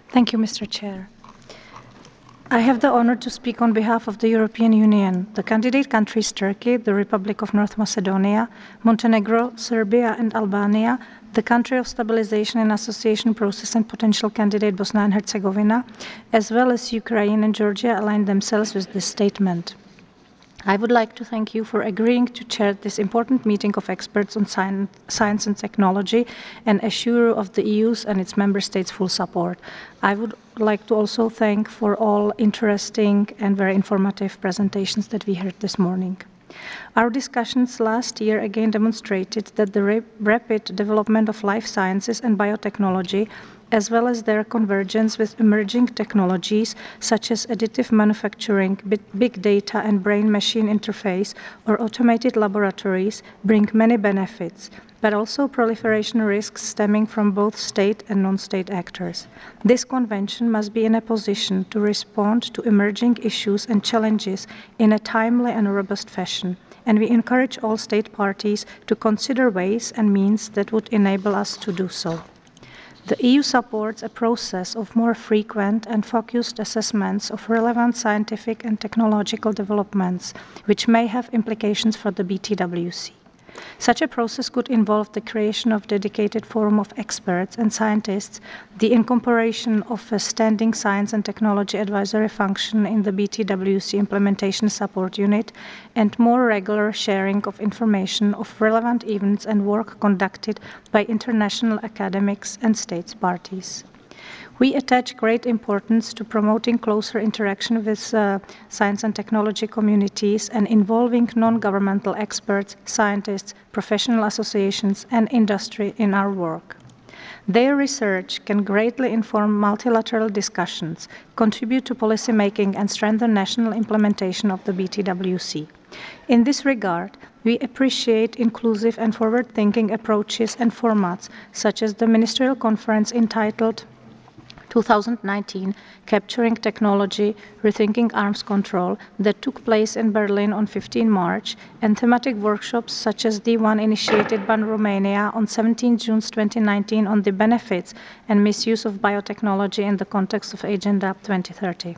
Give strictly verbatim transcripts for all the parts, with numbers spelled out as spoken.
Thank you, Mister Chair. I have the honor to speak on behalf of the European Union, the candidate countries Turkey, the Republic of North Macedonia, Montenegro, Serbia, and Albania, the country of stabilization and association process and potential candidate Bosnia and Herzegovina, as well as Ukraine and Georgia aligned themselves with this statement. I would like to thank you for agreeing to chair this important meeting of experts on science and technology and assure of the E U's and its member states' full support. I would like to also thank for all interesting and very informative presentations that we heard this morning. Our discussions last year again demonstrated that the rapid development of life sciences and biotechnology, as well as their convergence with emerging technologies such as additive manufacturing, big data and brain-machine interface, or automated laboratories, bring many benefits, but also proliferation risks stemming from both state and non-state actors. This convention must be in a position to respond to emerging issues and challenges in a timely and robust fashion, and we encourage all state parties to consider ways and means that would enable us to do so. The E U supports a process of more frequent and focused assessments of relevant scientific and technological developments, which may have implications for the B T W C. Such a process could involve the creation of a dedicated forum of experts and scientists, the incorporation of a standing science and technology advisory function in the B T W C implementation support unit, and more regular sharing of information of relevant events and work conducted by international academics and states parties. We attach great importance to promoting closer interaction with uh, science and technology communities and involving non-governmental experts, scientists, professional associations, and industry in our work. Their research can greatly inform multilateral discussions, contribute to policymaking, and strengthen national implementation of the B T W C. In this regard, we appreciate inclusive and forward-thinking approaches and formats, such as the ministerial conference entitled two thousand nineteen Capturing Technology, Rethinking Arms Control that took place in Berlin on fifteenth March, and thematic workshops such as the one initiated by Romania on seventeenth June twenty nineteen on the benefits and misuse of biotechnology in the context of Agenda twenty thirty.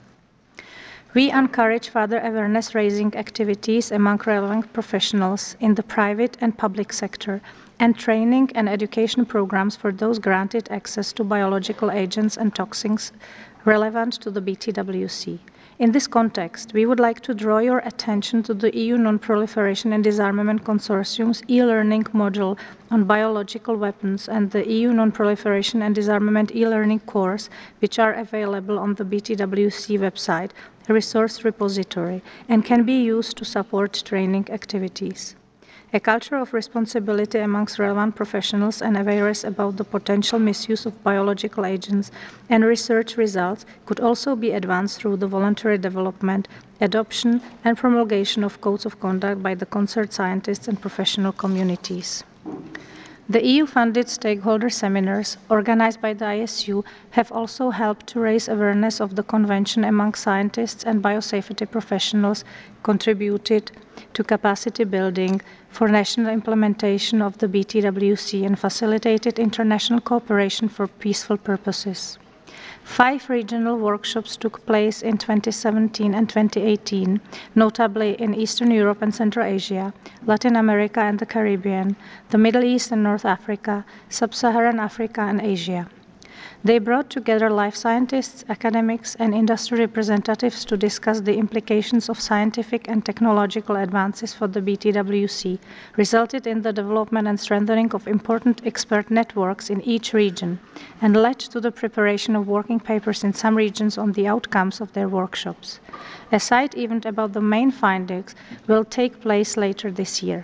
We encourage further awareness-raising activities among relevant professionals in the private and public sector, and training and education programs for those granted access to biological agents and toxins relevant to the B T W C. In this context, we would like to draw your attention to the E U Non-Proliferation and Disarmament Consortium's e-learning module on biological weapons and the E U Non-Proliferation and Disarmament e-learning course, which are available on the B T W C website, a resource repository, and can be used to support training activities. A culture of responsibility amongst relevant professionals and awareness about the potential misuse of biological agents and research results could also be advanced through the voluntary development, adoption, and promulgation of codes of conduct by the concerned scientists and professional communities. The E U-funded stakeholder seminars organized by the I S U have also helped to raise awareness of the Convention among scientists and biosafety professionals, contributed to capacity building for national implementation of the B T W C, and facilitated international cooperation for peaceful purposes. Five regional workshops took place in twenty seventeen and twenty eighteen, notably in Eastern Europe and Central Asia, Latin America and the Caribbean, the Middle East and North Africa, Sub-Saharan Africa and Asia. They brought together life scientists, academics, and industry representatives to discuss the implications of scientific and technological advances for the B T W C, resulted in the development and strengthening of important expert networks in each region, and led to the preparation of working papers in some regions on the outcomes of their workshops. A side event about the main findings will take place later this year.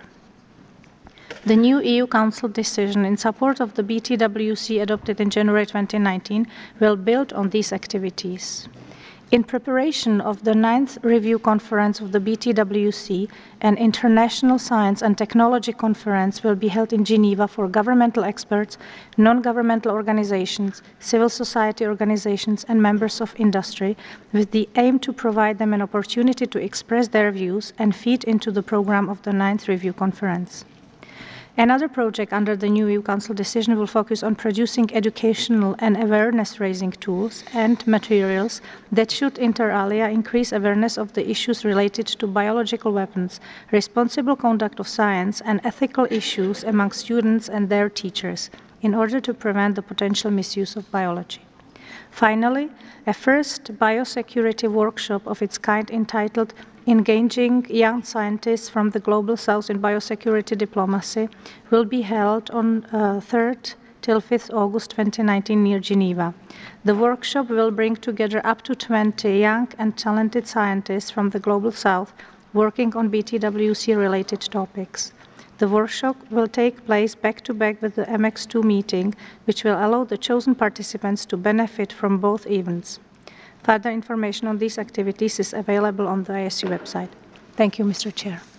The new E U Council decision in support of the B T W C adopted in January twenty nineteen will build on these activities. In preparation of the ninth Review Conference of the B T W C, an international science and technology conference will be held in Geneva for governmental experts, non-governmental organizations, civil society organizations, and members of industry, with the aim to provide them an opportunity to express their views and feed into the program of the ninth Review Conference. Another project under the new E U Council decision will focus on producing educational and awareness-raising tools and materials that should, inter alia, increase awareness of the issues related to biological weapons, responsible conduct of science, and ethical issues among students and their teachers in order to prevent the potential misuse of biology. Finally, a first biosecurity workshop of its kind entitled Engaging Young Scientists from the Global South in Biosecurity Diplomacy will be held on uh, third till fifth August twenty nineteen near Geneva. The workshop will bring together up to twenty young and talented scientists from the Global South working on B T W C-related topics. The workshop will take place back-to-back with the M X two meeting, which will allow the chosen participants to benefit from both events. Further information on these activities is available on the I S U website. Thank you, Mister Chair.